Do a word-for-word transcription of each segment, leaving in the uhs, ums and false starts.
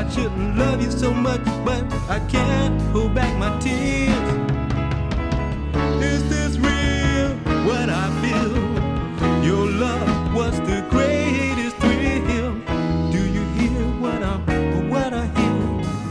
I shouldn't love you so much, but I can't hold back my tears. Is this real, what I feel? Your love was the greatest thrill. Do you hear what I'm, what I hear?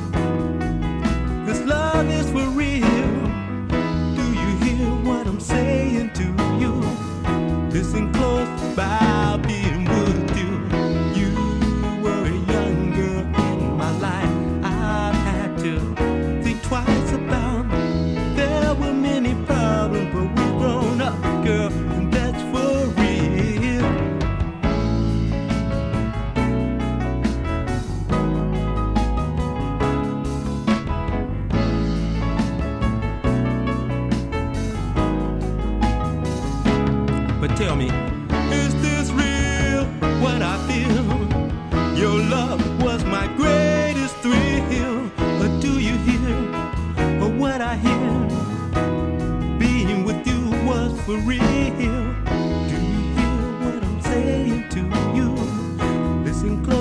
This love is for real. Do you hear what I'm saying to you? Listen close, I'll be with you. You were a young girl in my life. I've had to think twice about it. There were many problems, but we've grown up, girl, and that's for real. But tell me, is this real, what I feel? Your love was my greatest thrill. But do you hear what I hear? Being with you was for real.